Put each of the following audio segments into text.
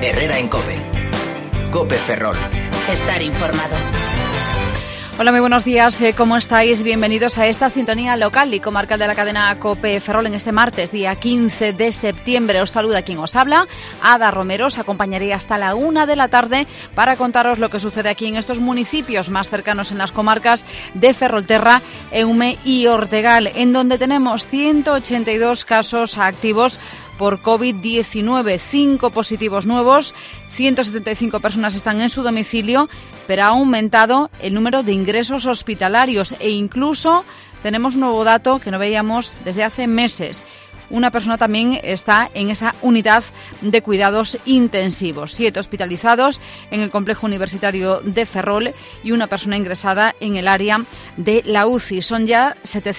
Herrera en COPE. COPE Ferrol. Estar informado. Hola, muy buenos días. ¿Cómo estáis? Bienvenidos a esta sintonía local y comarcal de la cadena COPE Ferrol en este martes, día 15 de septiembre. Os saluda quien os habla, Ada Romero. Os acompañaré hasta la 1 de la tarde para contaros lo que sucede aquí en estos municipios más cercanos en las comarcas de Ferrolterra, Eume y Ortegal, en donde tenemos 182 casos activos por COVID-19, 5 positivos nuevos, 175 personas están en su domicilio, pero ha aumentado el número de ingresos hospitalarios e incluso tenemos un nuevo dato que no veíamos desde hace meses. Una persona también está en esa unidad de cuidados intensivos. 7 hospitalizados en el complejo universitario de Ferrol y una persona ingresada en el área de la UCI. Son ya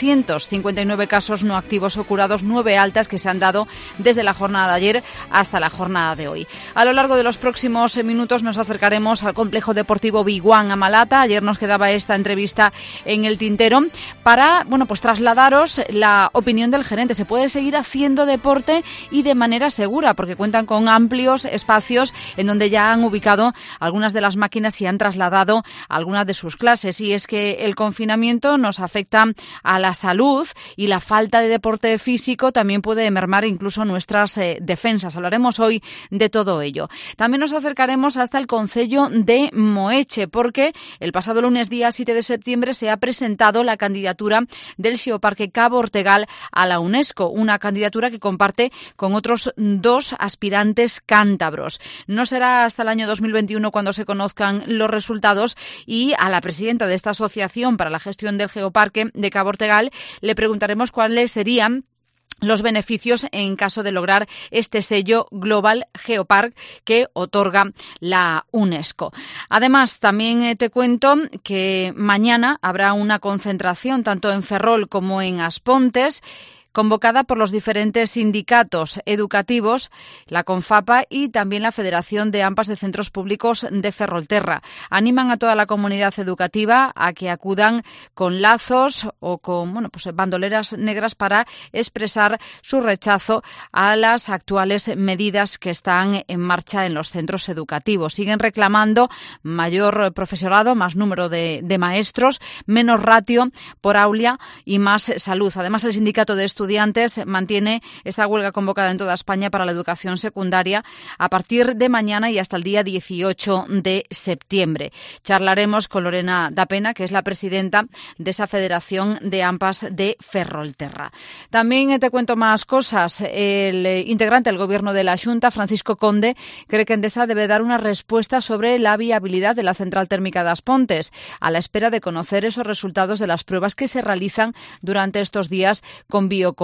759 casos no activos o curados, 9 altas que se han dado desde la jornada de ayer hasta la jornada de hoy. A lo largo de los próximos minutos nos acercaremos al complejo deportivo Biguán a Malata. Ayer nos quedaba esta entrevista en el tintero para, trasladaros la opinión del gerente. Se puede seguir haciendo deporte y de manera segura, porque cuentan con amplios espacios en donde ya han ubicado algunas de las máquinas y han trasladado algunas de sus clases. Y es que el confinamiento nos afecta a la salud y la falta de deporte físico también puede mermar incluso nuestras defensas. Hablaremos hoy de todo ello. También nos acercaremos hasta el concello de Moeche, porque el pasado lunes, día 7 de septiembre, se ha presentado la candidatura del Xeoparque Cabo Ortegal a la UNESCO, una candidatura que comparte con otros 2 aspirantes cántabros. No será hasta el año 2021 cuando se conozcan los resultados, y a la presidenta de esta asociación para la gestión del Geoparque de Cabo Ortegal le preguntaremos cuáles serían los beneficios en caso de lograr este sello Global Geopark que otorga la UNESCO. Además, también te cuento que mañana habrá una concentración tanto en Ferrol como en Aspontes, convocada por los diferentes sindicatos educativos, la CONFAPA y también la Federación de AMPAs de Centros Públicos de Ferrolterra. Animan a toda la comunidad educativa a que acudan con lazos o con bandoleras negras para expresar su rechazo a las actuales medidas que están en marcha en los centros educativos. Siguen reclamando mayor profesorado, más número de maestros, menos ratio por aula y más salud. Además, el sindicato de estudiantes mantiene esa huelga convocada en toda España para la educación secundaria a partir de mañana y hasta el día 18 de septiembre. Charlaremos con Lorena Dapena, que es la presidenta de esa Federación de AMPAs de Ferrolterra. También te cuento más cosas. El integrante del Gobierno de la Xunta, Francisco Conde, cree que Endesa debe dar una respuesta sobre la viabilidad de la central térmica de Aspontes, a la espera de conocer esos resultados de las pruebas que se realizan durante estos días con biocombustibles.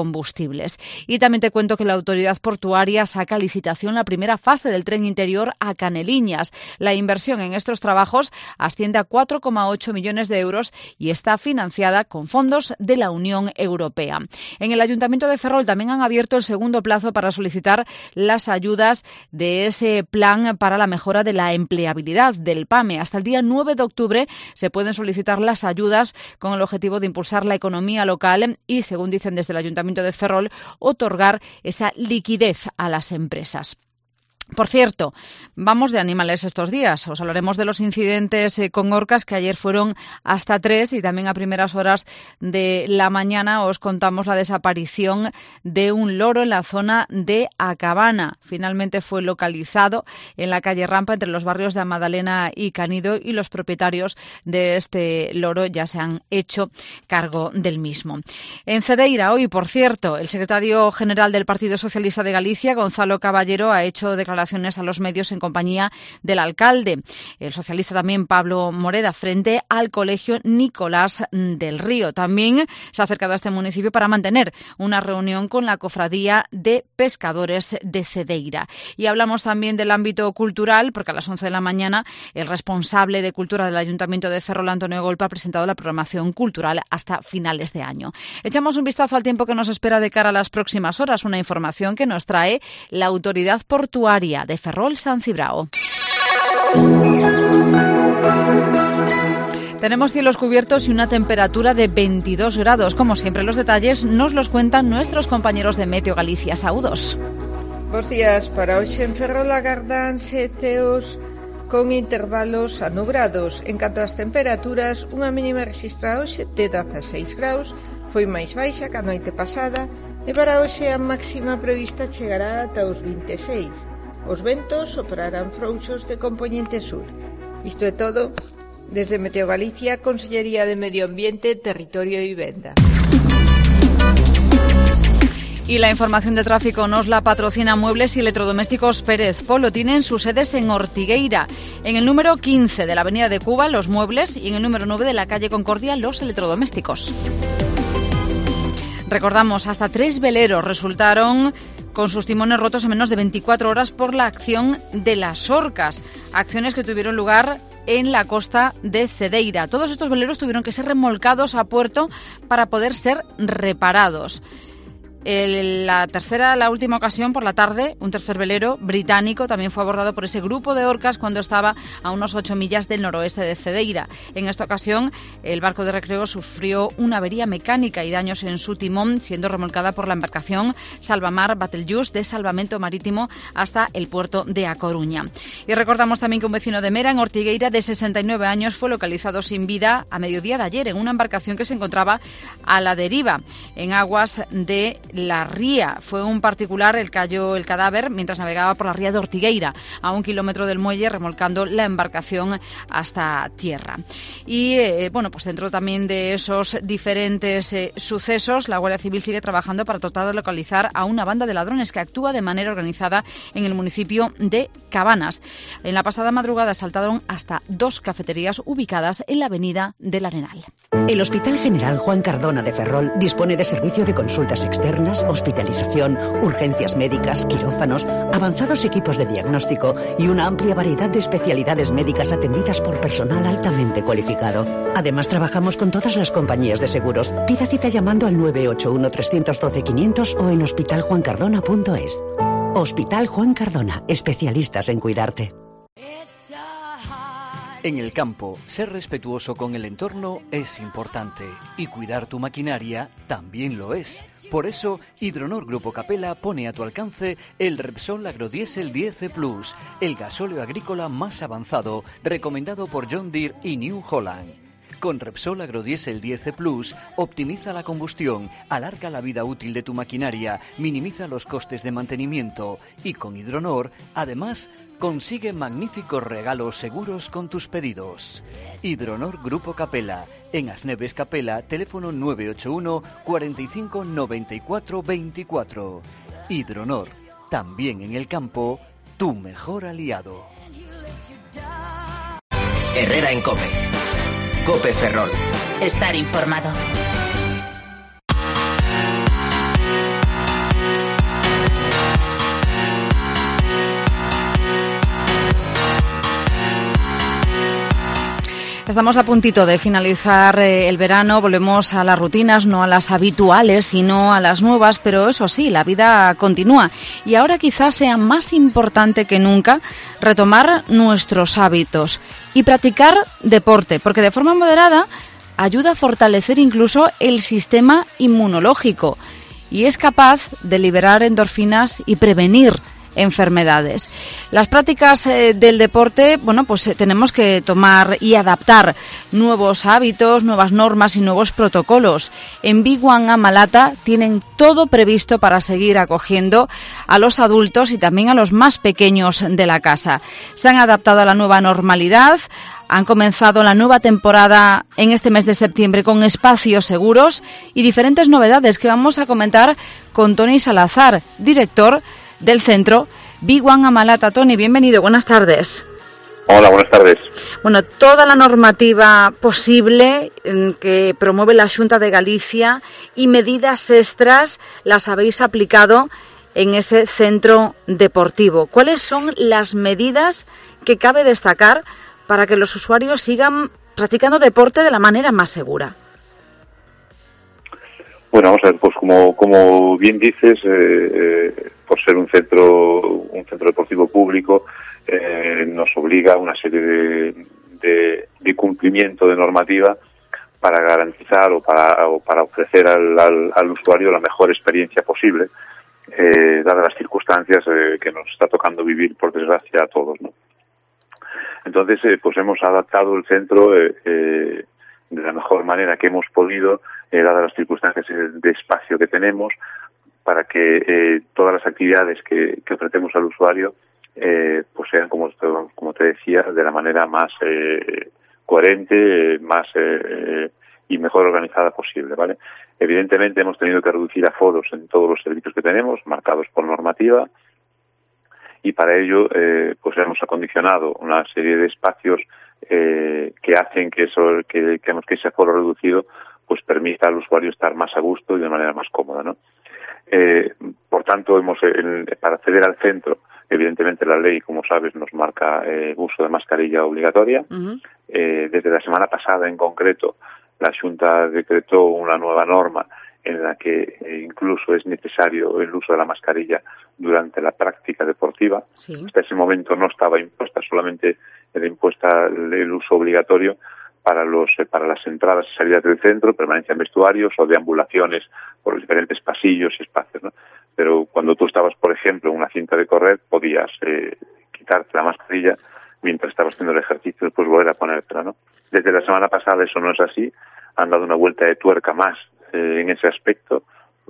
Y también te cuento que la autoridad portuaria saca a licitación la primera fase del tren interior a Caneliñas. La inversión en estos trabajos asciende a 4,8 millones de euros y está financiada con fondos de la Unión Europea. En el Ayuntamiento de Ferrol también han abierto el segundo plazo para solicitar las ayudas de ese plan para la mejora de la empleabilidad del PAME. Hasta el día 9 de octubre se pueden solicitar las ayudas con el objetivo de impulsar la economía local y, según dicen desde el Ayuntamiento de Ferrol, otorgar esa liquidez a las empresas. Por cierto, vamos de animales estos días. Os hablaremos de los incidentes con orcas, que ayer fueron hasta 3, y también a primeras horas de la mañana os contamos la desaparición de un loro en la zona de Acabana. Finalmente fue localizado en la calle Rampa entre los barrios de Amadalena y Canido, y los propietarios de este loro ya se han hecho cargo del mismo. En Cedeira, hoy, por cierto, el secretario general del Partido Socialista de Galicia, Gonzalo Caballero, ha hecho declaraciones a los medios en compañía del alcalde, el socialista también Pablo Moreda, frente al Colegio Nicolás del Río. También se ha acercado a este municipio para mantener una reunión con la Cofradía de Pescadores de Cedeira. Y hablamos también del ámbito cultural, porque a las 11 de la mañana el responsable de Cultura del Ayuntamiento de Ferrol, Antonio Golpa, ha presentado la programación cultural hasta finales de año. Echamos un vistazo al tiempo que nos espera de cara a las próximas horas, una información que nos trae la Autoridad Portuaria de Ferrol San Cibrao. Tenemos cielos cubiertos y una temperatura de 22 grados. Como siempre, los detalles nos los cuentan nuestros compañeros de Meteo Galicia. Saludos. Bos días. Para hoxe en Ferrol agardánse ceos con intervalos anubrados. En canto ás temperaturas, unha mínima rexistrada hoxe de 16 graus, foi máis baixa que a noite pasada, e para hoxe a máxima prevista chegará ata os 26. Os ventos soprarán frouxos de compoñente sur. Isto é todo. Desde Meteo Galicia, Consellería de Medio Ambiente, Territorio e Vivenda. Y la información de tráfico nos la patrocina Muebles y Electrodomésticos Pérez Polo. Tienen sus sedes en Ortigueira, en el número 15 de la Avenida de Cuba, los muebles, y en el número 9 de la calle Concordia, los electrodomésticos. Recordamos, hasta 3 veleros resultaron con sus timones rotos en menos de 24 horas por la acción de las orcas. Acciones que tuvieron lugar en la costa de Cedeira. Todos estos veleros tuvieron que ser remolcados a puerto para poder ser reparados. La última ocasión, por la tarde, un tercer velero británico también fue abordado por ese grupo de orcas cuando estaba a unos 8 millas del noroeste de Cedeira. En esta ocasión, el barco de recreo sufrió una avería mecánica y daños en su timón, siendo remolcada por la embarcación Salvamar Battlejuice de salvamento marítimo hasta el puerto de A Coruña. Y recordamos también que un vecino de Mera, en Ortigueira, de 69 años, fue localizado sin vida a mediodía de ayer en una embarcación que se encontraba a la deriva en aguas de la ría. Fue un particular el que halló el cadáver mientras navegaba por la ría de Ortigueira, a 1 kilómetro del muelle, remolcando la embarcación hasta tierra. Y pues dentro también de esos diferentes sucesos, la Guardia Civil sigue trabajando para tratar de localizar a una banda de ladrones que actúa de manera organizada en el municipio de Cabanas. En la pasada madrugada asaltaron hasta 2 cafeterías ubicadas en la avenida del Arenal. El Hospital General Juan Cardona de Ferrol dispone de servicio de consultas externas, hospitalización, urgencias médicas, quirófanos, avanzados equipos de diagnóstico y una amplia variedad de especialidades médicas atendidas por personal altamente cualificado. Además, trabajamos con todas las compañías de seguros. Pida cita llamando al 981-312-500 o en hospitaljuancardona.es. Hospital Juan Cardona, especialistas en cuidarte. En el campo, ser respetuoso con el entorno es importante y cuidar tu maquinaria también lo es. Por eso, Hidronor Grupo Capella pone a tu alcance el Repsol Agrodiesel 10 Plus, el gasóleo agrícola más avanzado, recomendado por John Deere y New Holland. Con Repsol Agrodiesel 10 Plus, optimiza la combustión, alarga la vida útil de tu maquinaria, minimiza los costes de mantenimiento y con Hidronor, además, consigue magníficos regalos seguros con tus pedidos. Hidronor Grupo Capella, en Asneves Capella, teléfono 981 45 94 24. Hidronor, también en el campo, tu mejor aliado. Herrera en COPE. COPE Ferrol. Estar informado. Estamos a puntito de finalizar el verano, volvemos a las rutinas, no a las habituales, sino a las nuevas, pero eso sí, la vida continúa. Y ahora quizás sea más importante que nunca retomar nuestros hábitos y practicar deporte, porque de forma moderada ayuda a fortalecer incluso el sistema inmunológico y es capaz de liberar endorfinas y prevenir enfermedades. Las prácticas del deporte, tenemos que tomar y adaptar nuevos hábitos, nuevas normas y nuevos protocolos. En Big One Amalata tienen todo previsto para seguir acogiendo a los adultos y también a los más pequeños de la casa. Se han adaptado a la nueva normalidad. Han comenzado la nueva temporada en este mes de septiembre con espacios seguros y diferentes novedades que vamos a comentar con Toni Salazar, director del centro Big One Amalata. Toni, bienvenido, buenas tardes. Hola, buenas tardes. Bueno, toda la normativa posible que promueve la Xunta de Galicia y medidas extras las habéis aplicado en ese centro deportivo. ¿Cuáles son las medidas que cabe destacar para que los usuarios sigan practicando deporte de la manera más segura? Bueno, vamos a ver, pues como bien dices, por ser un centro deportivo público, nos obliga a una serie de cumplimiento de normativa para garantizar o para ofrecer al usuario la mejor experiencia posible dadas las circunstancias que nos está tocando vivir, por desgracia, a todos, ¿no? Entonces, pues hemos adaptado el centro de la mejor manera que hemos podido, dadas las circunstancias de espacio que tenemos, para que todas las actividades que ofrecemos al usuario pues sean, como te decía, de la manera más coherente, más y mejor organizada posible, ¿vale? Evidentemente hemos tenido que reducir aforos en todos los servicios que tenemos, marcados por normativa, y para ello pues hemos acondicionado una serie de espacios que hacen que ese aforo reducido pues permita al usuario estar más a gusto y de manera más cómoda, ¿no? Por tanto, para acceder al centro, evidentemente la ley, como sabes, nos marca uso de mascarilla obligatoria. Desde la semana pasada, en concreto, la Xunta decretó una nueva norma en la que incluso es necesario el uso de la mascarilla durante la práctica deportiva. Sí. Hasta ese momento no estaba impuesta, solamente era impuesta el uso obligatorio para las entradas y salidas del centro, permanencia en vestuarios o deambulaciones por los diferentes pasillos y espacios, ¿no? Pero cuando tú estabas, por ejemplo, en una cinta de correr, podías quitarte la mascarilla mientras estabas haciendo el ejercicio y después volver a ponértela, ¿no? Desde la semana pasada eso no es así, han dado una vuelta de tuerca más en ese aspecto,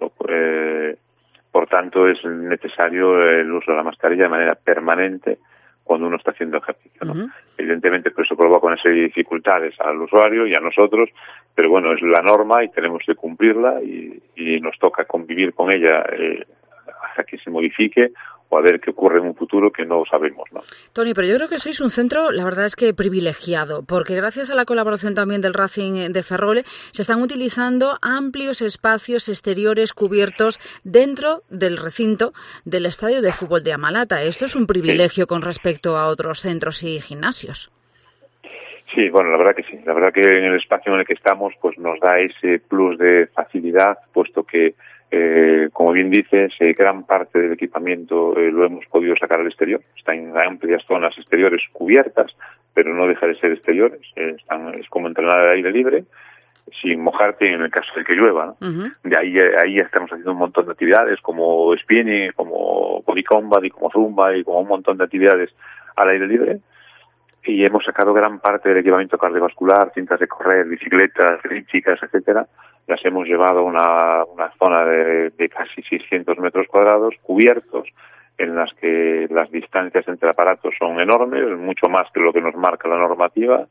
por tanto es necesario el uso de la mascarilla de manera permanente cuando uno está haciendo ejercicio, ¿no? Evidentemente, pues eso provoca una serie de dificultades al usuario y a nosotros, pero bueno, es la norma y tenemos que cumplirla y nos toca convivir con ella hasta que se modifique o a ver qué ocurre en un futuro que no sabemos, ¿no? Toni, pero yo creo que sois un centro, la verdad es que privilegiado, porque gracias a la colaboración también del Racing de Ferrol se están utilizando amplios espacios exteriores cubiertos dentro del recinto del estadio de fútbol de Amalata. Esto es un privilegio con respecto a otros centros y gimnasios. Sí, bueno, la verdad que sí. La verdad que en el espacio en el que estamos pues nos da ese plus de facilidad, puesto que como bien dices, gran parte del equipamiento lo hemos podido sacar al exterior. Están en amplias zonas exteriores cubiertas, pero no deja de ser exteriores. Es como entrenar al aire libre, sin mojarte en el caso de que llueva, ¿no? De ahí estamos haciendo un montón de actividades como spinning, como body combat y como zumba y como un montón de actividades al aire libre. Y hemos sacado gran parte del equipamiento cardiovascular, cintas de correr, bicicletas, elípticas, etcétera. Las hemos llevado a una zona de casi 600 metros cuadrados, cubiertos, en las que las distancias entre aparatos son enormes, mucho más que lo que nos marca la normativa.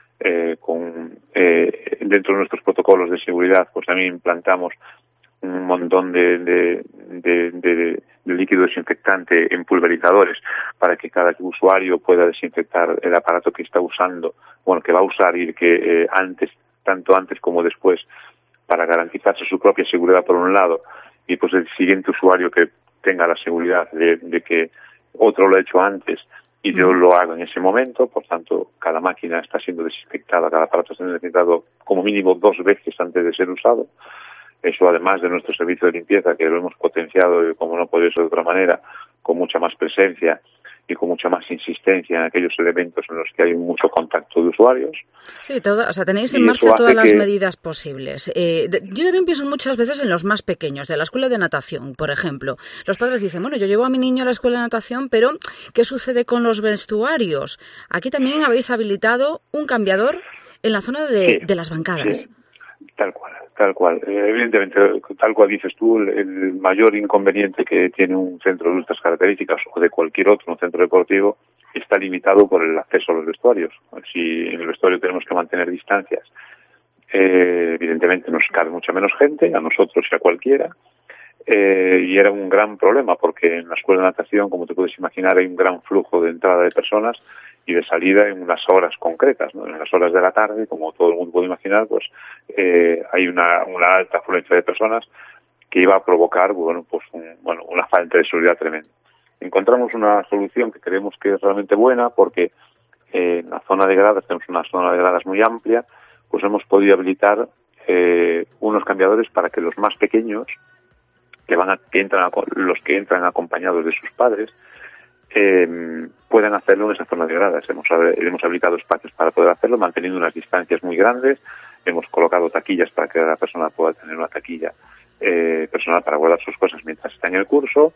Dentro de nuestros protocolos de seguridad, pues también implantamos un montón de líquido desinfectante en pulverizadores para que cada usuario pueda desinfectar el aparato que está usando, que va a usar y que tanto antes como después, para garantizarse su propia seguridad por un lado, y pues el siguiente usuario que tenga la seguridad de que otro lo ha hecho antes y yo lo hago en ese momento. Por tanto, cada máquina está siendo desinfectada, cada aparato está siendo desinfectado como mínimo 2 veces antes de ser usado. Eso además de nuestro servicio de limpieza, que lo hemos potenciado, como no podía ser de otra manera, con mucha más presencia y con mucha más insistencia en aquellos elementos en los que hay mucho contacto de usuarios. Sí, tenéis en marcha todas las medidas posibles. Yo también pienso muchas veces en los más pequeños, de la escuela de natación, por ejemplo. Los padres dicen, yo llevo a mi niño a la escuela de natación, pero ¿qué sucede con los vestuarios? Aquí también habéis habilitado un cambiador en la zona de las bancadas. Sí, tal cual. Evidentemente, tal cual dices tú, el mayor inconveniente que tiene un centro de estas características o de cualquier otro, un centro deportivo, está limitado por el acceso a los vestuarios. Si en el vestuario tenemos que mantener distancias, evidentemente nos cabe mucha menos gente, a nosotros y a cualquiera, y era un gran problema porque en la escuela de natación, como te puedes imaginar, hay un gran flujo de entrada de personas y de salida en unas horas concretas, ¿no? En las horas de la tarde, como todo el mundo puede imaginar, pues hay una alta afluencia de personas que iba a provocar una falta de seguridad tremenda. Encontramos una solución que creemos que es realmente buena porque en la zona de gradas, tenemos una zona de gradas muy amplia, pues hemos podido habilitar unos cambiadores para que los más pequeños, los que entran acompañados de sus padres, puedan hacerlo en esa zona de gradas. Hemos habilitado espacios para poder hacerlo, manteniendo unas distancias muy grandes. Hemos colocado taquillas para que la persona pueda tener una taquilla personal para guardar sus cosas mientras está en el curso,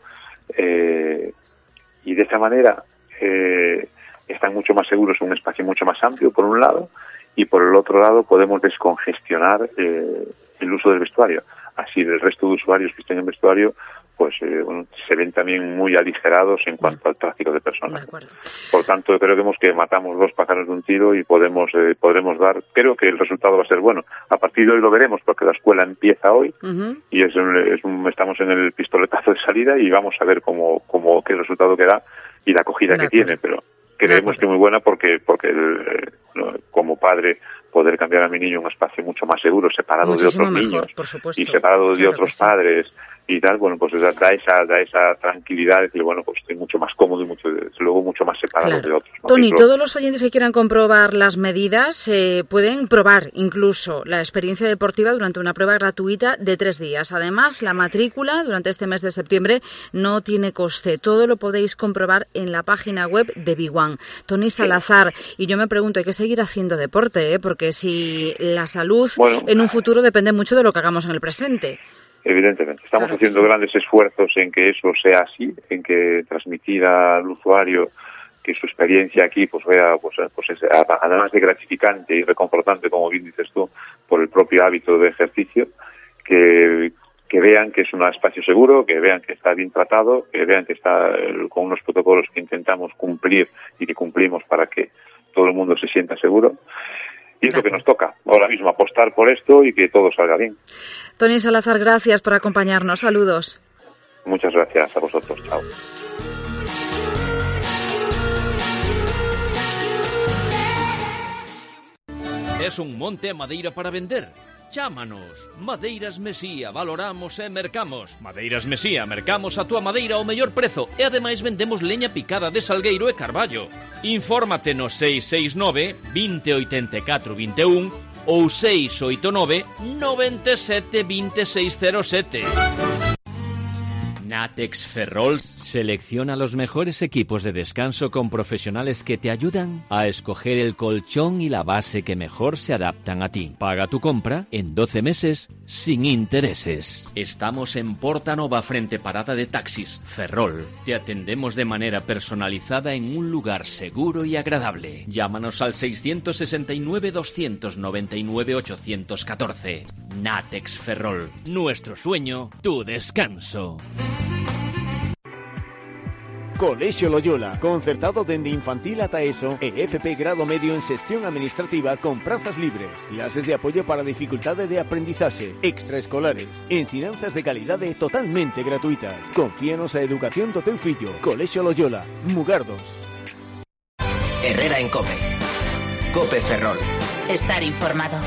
y de esta manera están mucho más seguros en un espacio mucho más amplio, por un lado, y por el otro lado podemos descongestionar el uso del vestuario. Así el resto de usuarios que estén en vestuario pues se ven también muy aligerados en cuanto al tráfico de personas. Por tanto, creo que matamos 2 pájaros de un tiro y podremos dar, creo que el resultado va a ser bueno. A partir de hoy lo veremos, porque la escuela empieza hoy y estamos en el pistoletazo de salida y vamos a ver qué resultado que da y la acogida que tiene, pero creemos que muy buena porque como padre poder cambiar a mi niño a un espacio mucho más seguro, separado muchísimo de otros mejor, niños por supuesto, y separado de otros padres y tal, bueno, pues da esa tranquilidad de decir, bueno, pues estoy mucho más cómodo y luego mucho más separado de otros, ¿no? Toni, todos los oyentes que quieran comprobar las medidas pueden probar incluso la experiencia deportiva durante una prueba gratuita de 3 días. Además, la matrícula durante este mes de septiembre no tiene coste. Todo lo podéis comprobar en la página web de Big1. Toni Salazar, y yo me pregunto, hay que seguir haciendo deporte, porque si la salud en un futuro depende mucho de lo que hagamos en el presente. Evidentemente, estamos haciendo grandes esfuerzos en que eso sea así, en que transmitir al usuario que su experiencia aquí pues es, además de gratificante y reconfortante, como bien dices tú, por el propio hábito de ejercicio, que vean que es un espacio seguro, que vean que está bien tratado, que vean que está con unos protocolos que intentamos cumplir y que cumplimos para que todo el mundo se sienta seguro. Y es lo que nos toca ahora mismo, apostar por esto y que todo salga bien. Toni Salazar, gracias por acompañarnos. Saludos. Muchas gracias a vosotros. Chao. Es un monte a madeira para vender? Chámanos. Madeiras Mesía, valoramos e mercamos. Madeiras Mesía, mercamos a túa madeira ao mellor prezo e ademais vendemos leña picada de salgueiro e carballo. Infórmate no 669 2084 21 ou 689 97 2607. Natex Ferrol selecciona los mejores equipos de descanso con profesionales que te ayudan a escoger el colchón y la base que mejor se adaptan a ti. Paga tu compra en 12 meses sin intereses. Estamos en Porta Nova, frente parada de taxis Ferrol. Te atendemos de manera personalizada en un lugar seguro y agradable. Llámanos al 669 299 814. Natex Ferrol. Nuestro sueño, tu descanso. Colexio Loyola, concertado dende infantil ata ESO e FP grado medio en xestión administrativa con prazas libres, clases de apoio para dificultade de aprendizaxe, extraescolares, ensinanzas de calidade totalmente gratuitas. Confíanos a educación do teu fillo. Colexio Loyola, Mugardos. Herrera en COPE. COPE Ferrol. Estar informado.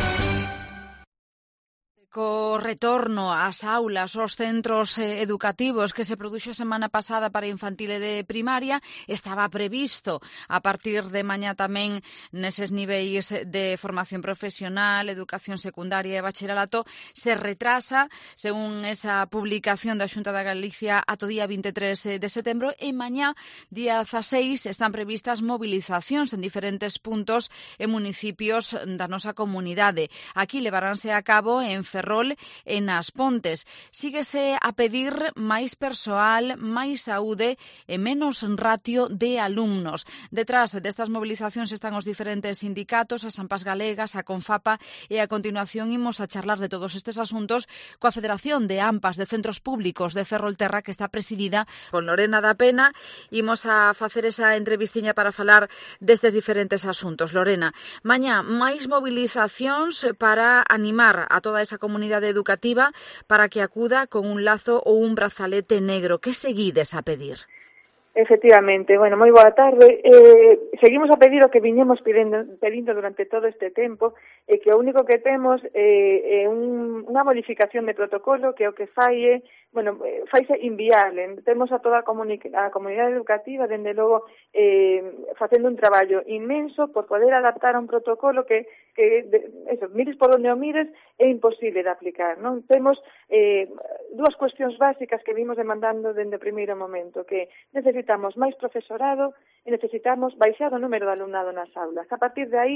Co retorno ás aulas, aos centros educativos que se produxo a semana pasada para infantil e de primaria, estaba previsto a partir de mañá tamén neses niveis de formación profesional, educación secundaria e bacharelato, se retrasa, según esa publicación da Xunta da Galicia, ata o día 23 de setembro, e mañá, día 16, están previstas movilizacións en diferentes puntos e municipios da nosa comunidade. Aquí levaránse a cabo en Ferrol e nas Pontes. Síguese a pedir máis persoal, máis saúde e menos ratio de alumnos. Detrás destas movilizacións están os diferentes sindicatos, as AMPAs galegas, a Confapa, e a continuación imos a charlar de todos estes asuntos coa Federación de AMPAs de Centros Públicos de Ferrolterra, que está presidida con Lorena da Pena. Imos a facer esa entrevistiña para falar destes diferentes asuntos. Lorena, mañá máis movilizacións para animar a toda esa comunidade educativa para que acuda con un lazo ou un brazalete negro. Que seguides a pedir? Efectivamente, bueno, moi boa tarde. Seguimos a pedir o que viñemos pedindo durante todo este tempo, e que o único que temos é unha modificación de protocolo que o que faise inviable. Temos a toda a comunidade educativa, dende logo, facendo un traballo inmenso por poder adaptar a un protocolo que mires por onde o mires, é imposible de aplicar, non? Temos dúas cuestións básicas que vimos demandando dende o primeiro momento, que necesitamos máis profesorado e necesitamos baixar o número de alumnado nas aulas. A partir de aí,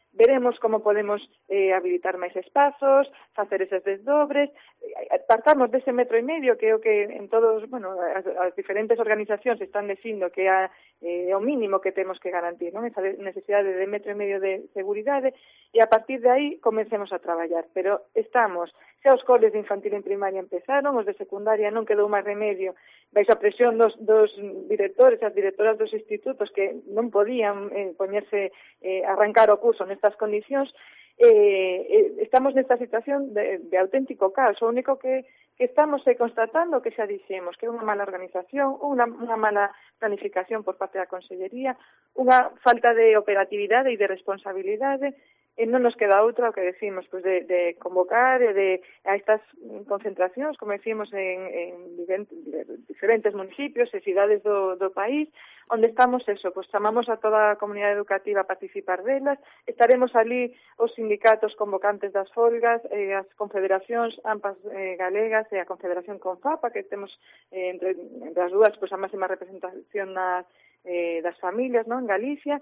veremos como podemos habilitar máis espazos, facer eses desdobres, partamos dese 1,5 metro que é o que en todos, as diferentes organizacións están dicindo que é o mínimo que temos que garantir, non? Esa necesidade de 1,5 metro de seguridade, e a partir de aí comencemos a traballar, pero estamos, xa os coles de infantil en primaria empezaron, os de secundaria non quedou máis remedio, baixo a presión dos directores, as directoras dos institutos que non podían poñerse, arrancar o curso nestas condicións. Estamos nesta situación de auténtico caos. O único que estamos constatando, que xa dixemos, que é unha mala organización, unha mala planificación por parte da Consellería, unha falta de operatividade e de responsabilidade, e non nos queda outra o que decimos, pois de convocar a estas concentracións, como decimos, en diferentes municipios e cidades do país, onde estamos pois chamamos a toda a comunidade educativa a participar delas, estaremos ali os sindicatos convocantes das folgas, as confederacións AMPAs galegas e a Confederación Confapa, que temos entre as dúas pois a máxima representación das familias, non, en Galicia,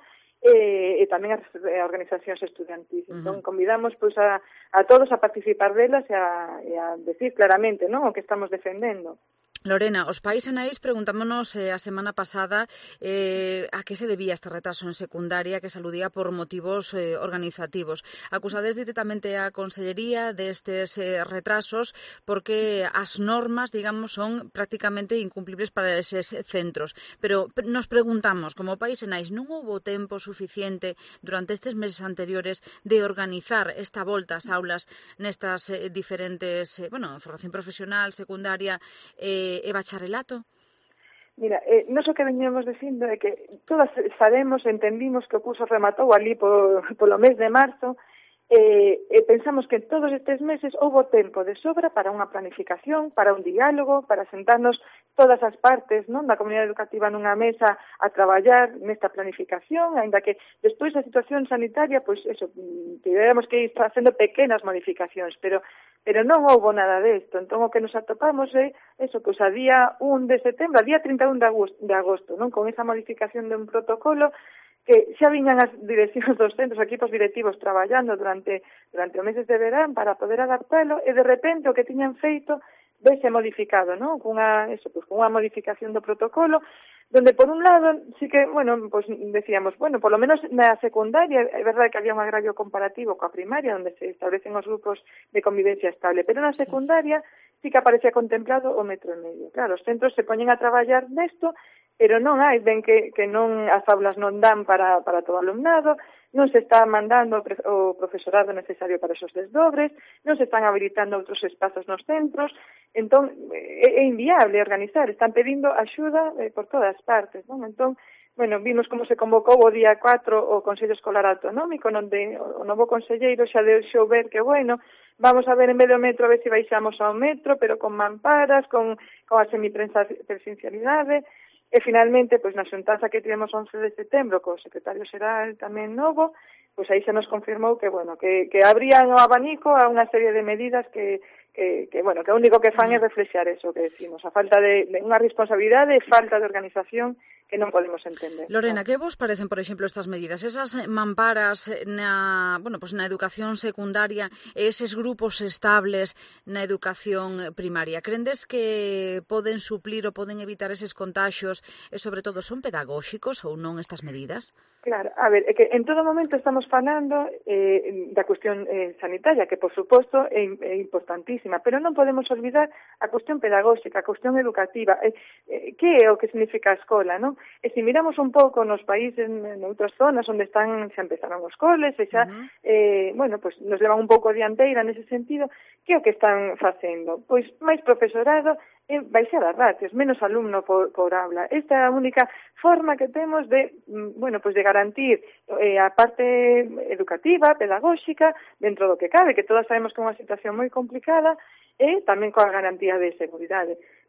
e tamén as organizacións estudiantis. Entón, convidamos pois a todos a participar delas e a decir claramente, non, o que estamos defendendo. Lorena, os pais e nais preguntámonos a semana pasada a que se debía este retraso en secundaria que se aludía por motivos organizativos. Acusades directamente a Consellería destes retrasos porque as normas, digamos, son prácticamente incumplibles para eses centros. Pero nos preguntamos, como pais e nais, non houbo tempo suficiente durante estes meses anteriores de organizar esta volta ás aulas nestas diferentes, formación profesional, secundaria e bacharelato? Mira, nós o que veñemos dicindo é que todas sabemos, entendimos que o curso rematou ali polo mes de marzo, e pensamos que en todos estes meses houbo tempo de sobra para unha planificación, para un diálogo, para sentarnos todas as partes, non, da comunidade educativa nunha mesa a traballar nesta planificación, aínda que despois da situación sanitaria, pois tivéramos que ir facendo pequenas modificacións, pero non houbo nada desto. Entón, o que nos atopamos é pois a día 1 de setembro, a día 31 de agosto, non, con esa modificación de un protocolo que xa viñan as direccións dos centros, equipos directivos traballando durante os meses de verán para poder adaptalo, e de repente o que tiñan feito vese modificado, non? Cunha modificación do protocolo, donde por un lado sí que, pues decíamos, por lo menos na secundaria é verdade que había un agravio comparativo coa primaria, onde se establecen os grupos de convivencia estable, pero na secundaria sí que aparecía contemplado o 1,5 metro. Claro, os centros se poñen a traballar nesto, pero non hai, ven que non as aulas non dan para todo o alumnado, non se está mandando o profesorado necesario para esos desdobres, non se están habilitando outros espazos nos centros, entón é inviable organizar, están pedindo axuda por todas partes, non? Entón, vimos como se convocou o día 4 o Consello Escolar Autonómico, onde o novo conselleiro xa deixou ver que, vamos a ver en vez do metro, a ver se baixamos ao metro, pero con mamparas, con a semipresencialidade. E finalmente, pois na xuntanza que tivemos 11 de setembro co secretario xeral tamén novo, pois aí se nos confirmou que abrían o abanico a unha serie de medidas que o único que fan é reflexar eso que decimos, a falta de unha responsabilidade e falta de organización que non podemos entender. Lorena, que vos parecen, por exemplo, estas medidas? Esas mamparas na educación secundaria e eses grupos estables na educación primaria, crendes que poden suplir ou poden evitar eses contaxios e, sobre todo, son pedagóxicos ou non estas medidas? Claro, a ver, é que en todo momento estamos falando da cuestión sanitaria, que, por suposto, é importantísima, pero non podemos olvidar a cuestión pedagóxica, a cuestión educativa. Que é o que significa a escola, non? E se miramos un pouco nos países, en outras zonas onde xa empezaron os coles, e xa, pues nos levan un pouco dianteira nese sentido, que é o que están facendo? Pois máis profesorado e baixar as ratios, menos alumno por aula. Esta é a única forma que temos de garantir a parte educativa, pedagóxica, dentro do que cabe, que todas sabemos que é unha situación moi complicada, e tamén coa garantía de seguridade.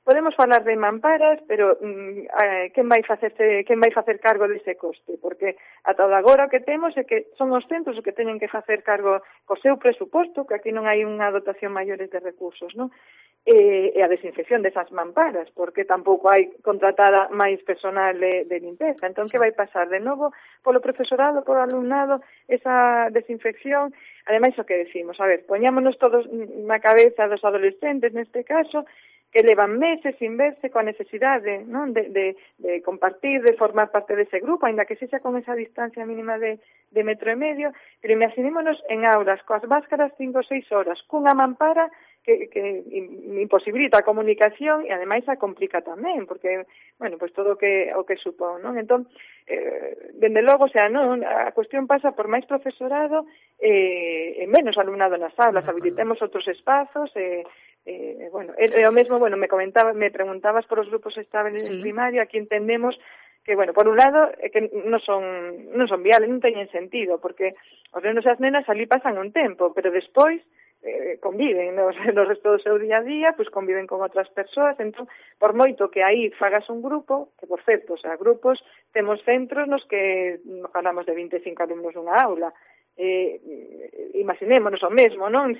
podemos falar de mamparas, pero quen vai facer cargo dese coste? Porque ata agora o que temos é que son os centros os que teñen que facer cargo co seu presuposto, que aquí non hai unha dotación maiores de recursos, non? E a desinfección desas mamparas, porque tampouco hai contratada máis personal de limpeza. Entón, que vai pasar? De novo, polo profesorado, polo alumnado, esa desinfección. Ademais, o que decimos, a ver, poñámonos todos na cabeza dos adolescentes, neste caso, que levan meses sin verse coa necesidade, non, de compartir, de formar parte dese grupo, aínda que sexa con esa distancia mínima de 1,5 metros, pero imaginémonos en aulas, coas máscaras 5 ou 6 horas, cunha mampara que imposibilita a comunicación e ademais a complica tamén, porque, bueno, pues todo o que supón, non? Entón, dende logo, o sea, non, a cuestión pasa por máis profesorado e menos alumnado nas aulas, habilitemos outros espazos bueno, o mesmo, bueno, me preguntabas por os grupos estables en primaria, aquí entendemos que, bueno, por un lado, que non son viables, non teñen sentido, porque os nenos e as nenas ali pasan un tempo, pero despois conviven no resto do seu día a día, pois conviven con outras persoas, entón, por moito que aí fagas un grupo, que por certo, o sea, grupos, temos centros nos que falamos de 25 alumnos nunha aula, imaginémonos o mesmo, non?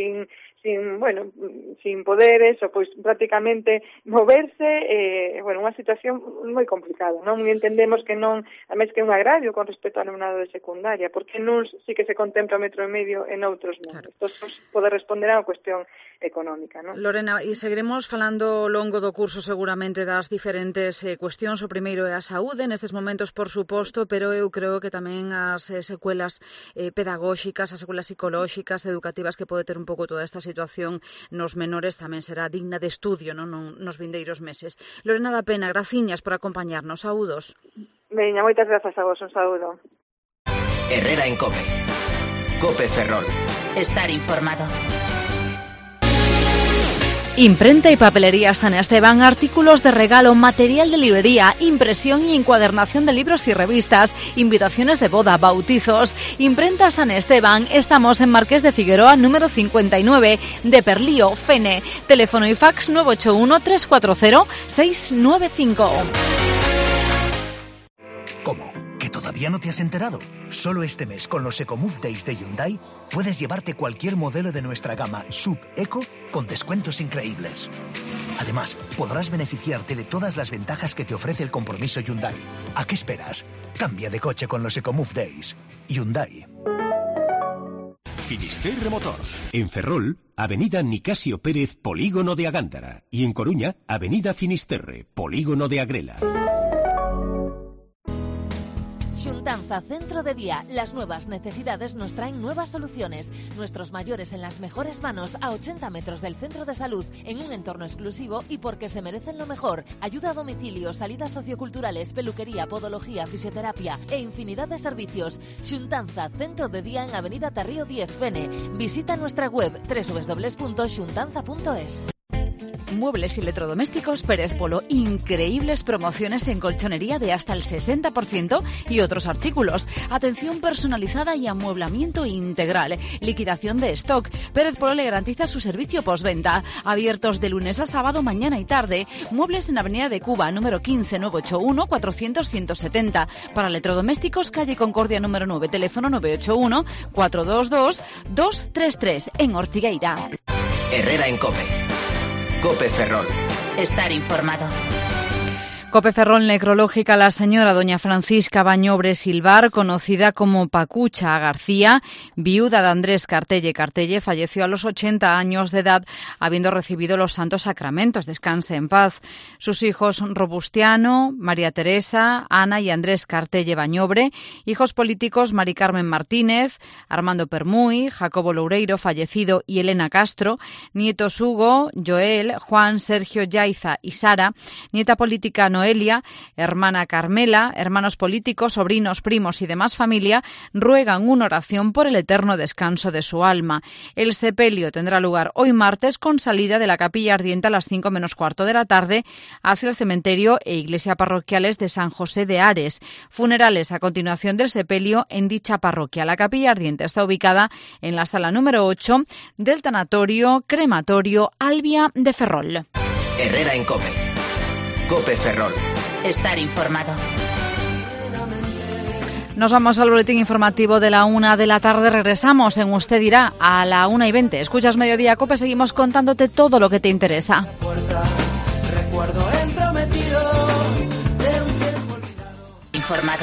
Sin poder eso, pois prácticamente moverse, bueno, unha situación moi complicada, non? Entendemos que non, ademais que é un agravio con respecto ao alumnado de secundaria, porque non sí que se contempla 1,5 metros en outros non. Claro. Isto pode responder a unha cuestión económica, non? Lorena, e seguiremos falando ao longo do curso seguramente das diferentes cuestións. O primeiro é a saúde, nestes momentos, por suposto, pero eu creo que tamén as secuelas pedagóxicas, as secuelas psicolóxicas, educativas que pode ter un pouco toda esta situación nos menores tamén será digna de estudio, non, nos vindeiros meses. Lorena da Pena, graciñas por acompañarnos. Saúdos. Veña, moitas grazas a vos, un saúdo. Herrera en COPE. COPE Ferrol. Estar informado. Imprenta y papelería San Esteban, artículos de regalo, material de librería, impresión y encuadernación de libros y revistas, invitaciones de boda, bautizos. Imprenta San Esteban, estamos en Marqués de Figueroa, número 59, de Perlío, Fene. Teléfono y fax 981 340 695. ¿Cómo? ¿Que todavía no te has enterado? Solo este mes, con los EcoMove Days de Hyundai, puedes llevarte cualquier modelo de nuestra gama Sub Eco con descuentos increíbles. Además, podrás beneficiarte de todas las ventajas que te ofrece el compromiso Hyundai. ¿A qué esperas? Cambia de coche con los EcoMove Days. Hyundai. Finisterre Motor. En Ferrol, Avenida Nicasio Pérez, Polígono de Agándara. Y en Coruña, Avenida Finisterre, Polígono de Agrela. Xuntanza Centro de Día. Las nuevas necesidades nos traen nuevas soluciones. Nuestros mayores en las mejores manos, a 80 metros del centro de salud, en un entorno exclusivo y porque se merecen lo mejor. Ayuda a domicilio, salidas socioculturales, peluquería, podología, fisioterapia e infinidad de servicios. Xuntanza Centro de Día en Avenida Tarrío 10, Fene. Visita nuestra web www.xuntanza.es. Muebles y electrodomésticos Pérez Polo. Increíbles promociones en colchonería de hasta el 60% y otros artículos. Atención personalizada y amueblamiento integral. Liquidación de stock. Pérez Polo le garantiza su servicio postventa. Abiertos de lunes a sábado, mañana y tarde. Muebles en Avenida de Cuba, número 15, 981 400 170. Para electrodomésticos, calle Concordia número 9, teléfono 981 422 233 en Ortigueira. Herrera en COPE. COPE Ferrol. Estar informado. COPE Ferrol necrológica. La señora doña Francisca Bañobre Silvar, conocida como Pacucha García, viuda de Andrés Cartelle, falleció a los 80 años de edad, habiendo recibido los santos sacramentos. Descanse en paz. Sus hijos Robustiano, María Teresa, Ana y Andrés Cartelle Bañobre. Hijos políticos Mari Carmen Martínez, Armando Permuy, Jacobo Loureiro, fallecido, y Elena Castro. Nietos Hugo, Joel, Juan, Sergio, Yaiza y Sara. Nieta política Noelia, hermana Carmela, hermanos políticos, sobrinos, primos y demás familia ruegan una oración por el eterno descanso de su alma. El sepelio tendrá lugar hoy martes con salida de la capilla ardiente a las 5 menos cuarto de la tarde hacia el cementerio e iglesia parroquiales de San José de Ares. Funerales a continuación del sepelio en dicha parroquia. La capilla ardiente está ubicada en la sala número 8 del tanatorio crematorio Albia de Ferrol. Herrera en COPE. COPE Ferrol. Estar informado. Nos vamos al boletín informativo de la 1 de la tarde. Regresamos en Usted Dirá a la 1:20. Escuchas Mediodía COPE, seguimos contándote todo lo que te interesa. Recuerdo entrometido de un tiempo olvidado. Informado.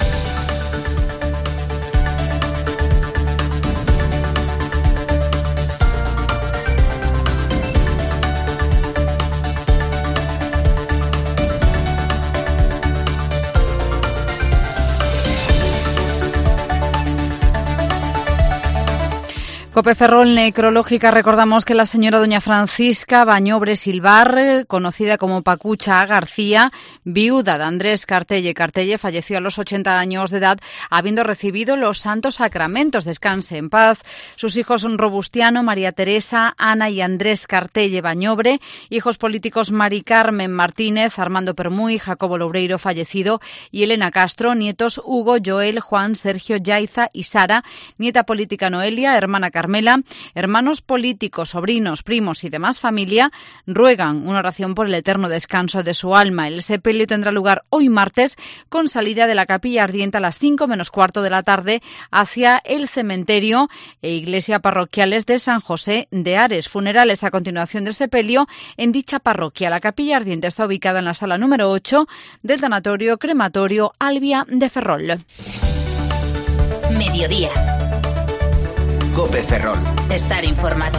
COPE Ferrol Necrológica. Recordamos que la señora doña Francisca Bañobre Silvar, conocida como Pacucha García, viuda de Andrés Cartelle Cartelle, falleció a los 80 años de edad, habiendo recibido los santos sacramentos. Descanse en paz. Sus hijos son Robustiano, María Teresa, Ana y Andrés Cartelle Bañobre. Hijos políticos Mari Carmen Martínez, Armando Permuy, Jacobo Loureiro, fallecido, y Elena Castro. Nietos Hugo, Joel, Juan, Sergio, Yaiza y Sara. Nieta política Noelia, hermana Carmela. Hermanos políticos, sobrinos, primos y demás familia ruegan una oración por el eterno descanso de su alma. El sepelio tendrá lugar hoy martes, con salida de la Capilla Ardiente a las 5 menos cuarto de la tarde hacia el cementerio e iglesia parroquiales de San José de Ares. Funerales a continuación del sepelio en dicha parroquia. La Capilla Ardiente está ubicada en la sala número 8 del tanatorio crematorio Albia de Ferrol. Mediodía. COPE Ferrol. Estar informado.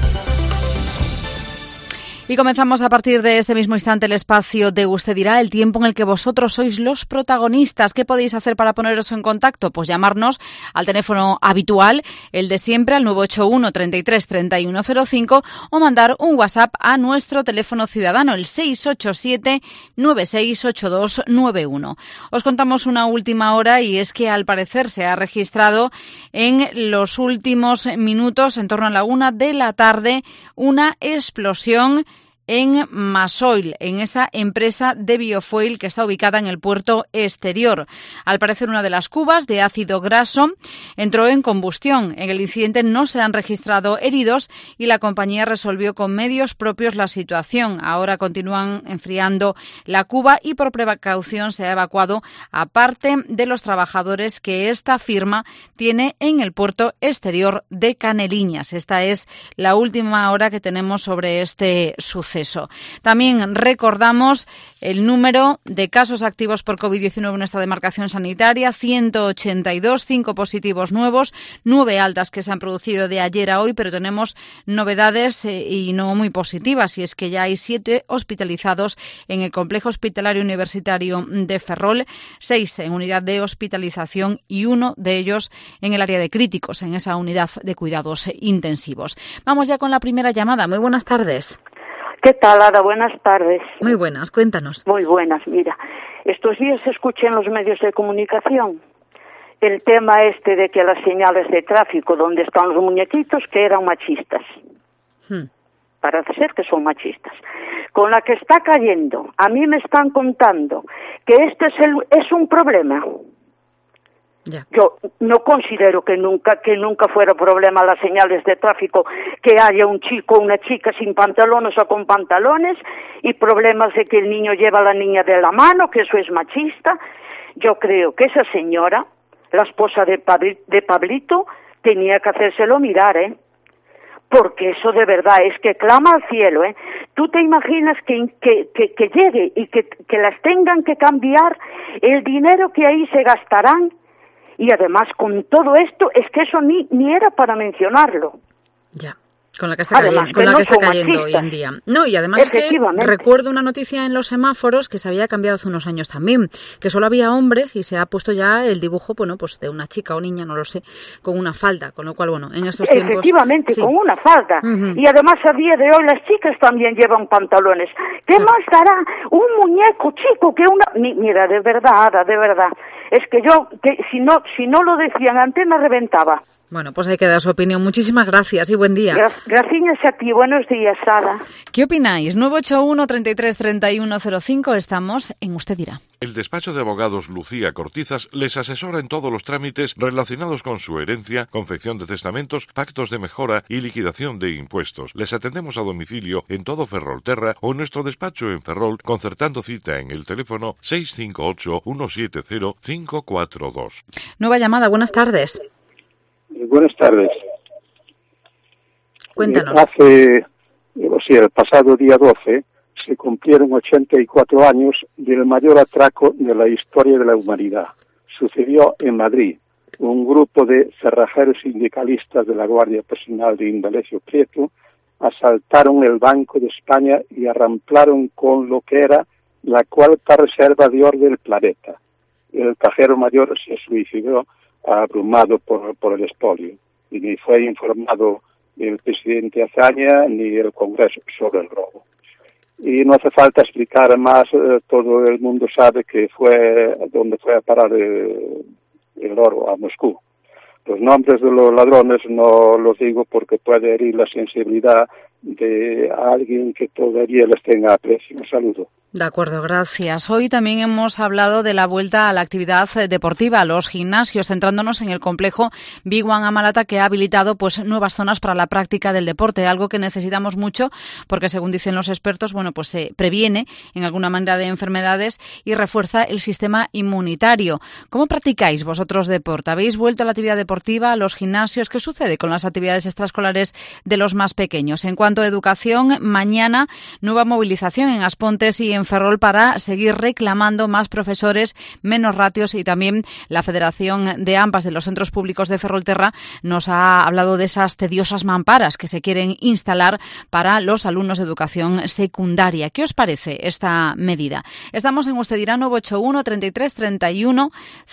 Y comenzamos a partir de este mismo instante el espacio de Usted Dirá, el tiempo en el que vosotros sois los protagonistas. ¿Qué podéis hacer para poneros en contacto? Pues llamarnos al teléfono habitual, el de siempre, al 981 33 3105, o mandar un WhatsApp a nuestro teléfono ciudadano, el 687 968291. Os contamos una última hora, y es que al parecer se ha registrado en los últimos minutos, en torno a la 1 de la tarde, una explosión en Masoil, en esa empresa de biofuel que está ubicada en el puerto exterior. Al parecer, una de las cubas de ácido graso entró en combustión. En el incidente no se han registrado heridos y la compañía resolvió con medios propios la situación. Ahora continúan enfriando la cuba y por precaución se ha evacuado a parte de los trabajadores que esta firma tiene en el puerto exterior de Caneliñas. Esta es la última hora que tenemos sobre este suceso. También recordamos el número de casos activos por COVID-19 en nuestra demarcación sanitaria: 182, 5 positivos nuevos, 9 altas que se han producido de ayer a hoy, pero tenemos novedades y no muy positivas, y es que ya hay 7 hospitalizados en el complejo hospitalario universitario de Ferrol, 6 en unidad de hospitalización y 1 de ellos en el área de críticos, en esa unidad de cuidados intensivos. Vamos ya con la primera llamada. Muy buenas tardes. ¿Qué tal, Ada? Buenas tardes. Muy buenas, cuéntanos. Muy buenas, mira. Estos días escuché en los medios de comunicación el tema de que las señales de tráfico donde están los muñequitos que eran machistas. Parece ser que son machistas. Con la que está cayendo, a mí me están contando que este es un problema. Ya. Yo no considero que nunca fuera problema las señales de tráfico, que haya un chico o una chica sin pantalones o con pantalones, y problemas de que el niño lleva a la niña de la mano, que eso es machista. Yo creo que esa señora, la esposa de Pablito, tenía que hacérselo mirar, porque eso de verdad es que clama al cielo, ¿Tú te imaginas que llegue y que las tengan que cambiar, el dinero que ahí se gastarán? Y además, con todo esto, es que eso ni era para mencionarlo. Ya, con la que está cayendo hoy en día. No, y además que recuerdo una noticia en los semáforos que se había cambiado hace unos años también, que solo había hombres y se ha puesto ya el dibujo, pues de una chica o niña, no lo sé, con una falda, con lo cual, en estos tiempos... Efectivamente, sí. Con una falda. Y además, a día de hoy, las chicas también llevan pantalones. ¿Qué más dará un muñeco chico que una...? Mira, de verdad, Ada, de verdad. Es que yo, si no lo decían antes, me reventaba. Bueno, pues ahí queda su opinión. Muchísimas gracias y buen día. Gracias a ti. Buenos días, Sara. ¿Qué opináis? 981 33 31 05. Estamos en Usted Dirá. El despacho de abogados Lucía Cortizas les asesora en todos los trámites relacionados con su herencia, confección de testamentos, pactos de mejora y liquidación de impuestos. Les atendemos a domicilio en todo Ferrolterra o en nuestro despacho en Ferrol, concertando cita en el teléfono 658-170-542. Nueva llamada, buenas tardes. Buenas tardes. Cuéntanos. El pasado día 12 se cumplieron 84 años del mayor atraco de la historia de la humanidad. Sucedió en Madrid. Un grupo de cerrajeros sindicalistas de la Guardia Personal de Indalecio Prieto asaltaron el Banco de España y arramplaron con lo que era la cuarta reserva de oro del planeta. El cajero mayor se suicidó abrumado por el expolio, y ni fue informado el presidente Azaña ni el Congreso sobre el robo. Y no hace falta explicar más, todo el mundo sabe que fue donde fue a parar el oro, a Moscú. Los nombres de los ladrones no los digo porque puede herir la sensibilidad de alguien que todavía les tenga aprecio. Un saludo. De acuerdo, gracias. Hoy también hemos hablado de la vuelta a la actividad deportiva, a los gimnasios, centrándonos en el complejo Big One Amalata, que ha habilitado nuevas zonas para la práctica del deporte, algo que necesitamos mucho porque, según dicen los expertos, se previene en alguna manera de enfermedades y refuerza el sistema inmunitario. ¿Cómo practicáis vosotros deporte? ¿Habéis vuelto a la actividad deportiva, a los gimnasios? ¿Qué sucede con las actividades extraescolares de los más pequeños? En cuanto a educación, mañana nueva movilización en Aspontes y en Ferrol para seguir reclamando más profesores, menos ratios, y también la Federación de AMPAs de los Centros Públicos de Ferrolterra nos ha hablado de esas tediosas mamparas que se quieren instalar para los alumnos de educación secundaria. ¿Qué os parece esta medida? Estamos en Usted Dirá 981 33 31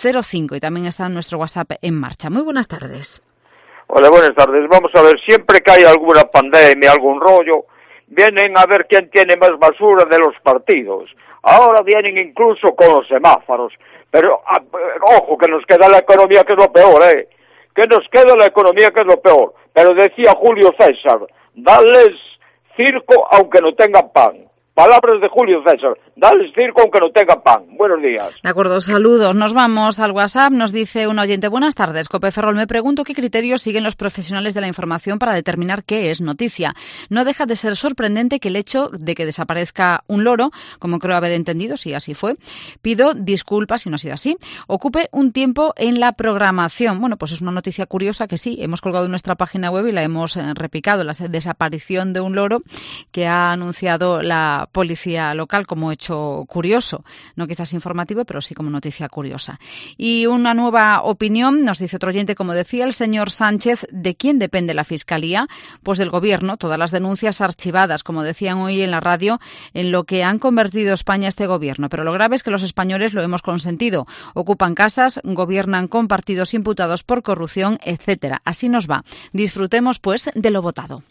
05 y también está nuestro WhatsApp en marcha. Muy buenas tardes. Hola, buenas tardes. Vamos a ver, siempre que hay alguna pandemia, algún rollo, vienen a ver quién tiene más basura de los partidos. Ahora vienen incluso con los semáforos. Pero, ojo, que nos queda la economía, que es lo peor, Que nos queda la economía, que es lo peor. Pero decía Julio César, dales circo aunque no tengan pan. Palabras de Julio César, dales circo aunque no tengan pan. Buenos días. De acuerdo, saludos. Nos vamos al WhatsApp. Nos dice un oyente: buenas tardes, Cope Ferrol. Me pregunto qué criterios siguen los profesionales de la información para determinar qué es noticia. No deja de ser sorprendente que el hecho de que desaparezca un loro, como creo haber entendido, si así fue, pido disculpas si no ha sido así, ocupe un tiempo en la programación. Bueno, pues es una noticia curiosa que sí, hemos colgado en nuestra página web y la hemos replicado, la desaparición de un loro que ha anunciado la policía local como hecho curioso, no quizás informativo, pero sí como noticia curiosa. Y una nueva opinión, nos dice otro oyente, como decía el señor Sánchez, ¿de quién depende la Fiscalía? Pues del Gobierno, todas las denuncias archivadas, como decían hoy en la radio, en lo que han convertido España este Gobierno. Pero lo grave es que los españoles lo hemos consentido. Ocupan casas, gobiernan con partidos imputados por corrupción, etcétera. Así nos va. Disfrutemos, pues, de lo votado.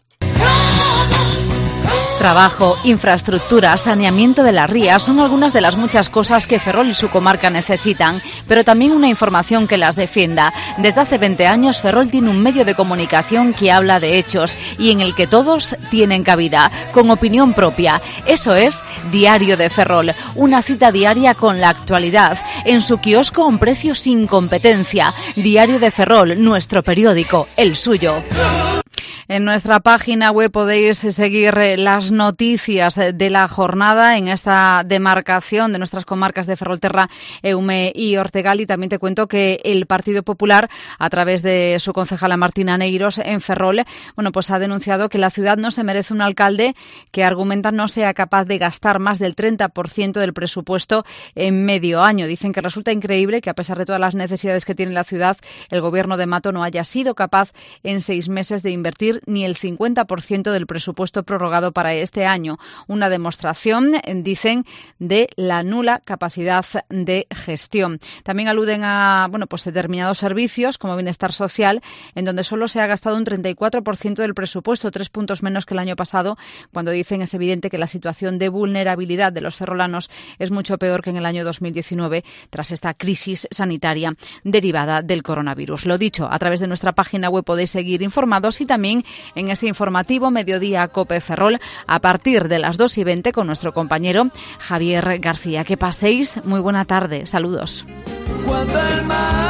Trabajo, infraestructura, saneamiento de las rías son algunas de las muchas cosas que Ferrol y su comarca necesitan, pero también una información que las defienda. Desde hace 20 años Ferrol tiene un medio de comunicación que habla de hechos y en el que todos tienen cabida, con opinión propia. Eso es Diario de Ferrol, una cita diaria con la actualidad, en su kiosco a un precio sin competencia. Diario de Ferrol, nuestro periódico, el suyo. En nuestra página web podéis seguir las noticias de la jornada en esta demarcación de nuestras comarcas de Ferrolterra, Eume y Ortegal. Y también te cuento que el Partido Popular, a través de su concejala Martina Neiros en Ferrol, pues ha denunciado que la ciudad no se merece un alcalde que argumenta no sea capaz de gastar más del 30% del presupuesto en medio año. Dicen que resulta increíble que, a pesar de todas las necesidades que tiene la ciudad, el gobierno de Mato no haya sido capaz en 6 meses de invertir cumplir ni el 50% del presupuesto prorrogado para este año. Una demostración, dicen, de la nula capacidad de gestión. También aluden a determinados servicios como bienestar social, en donde solo se ha gastado un 34% del presupuesto, 3 puntos menos que el año pasado, cuando dicen es evidente que la situación de vulnerabilidad de los ferrolanos es mucho peor que en el año 2019 tras esta crisis sanitaria derivada del coronavirus. Lo dicho, a través de nuestra página web podéis seguir informados y también en ese informativo Mediodía COPE Ferrol a partir de las 2:20 con nuestro compañero Javier García. Que paséis muy buena tarde. Saludos. Cuando el mar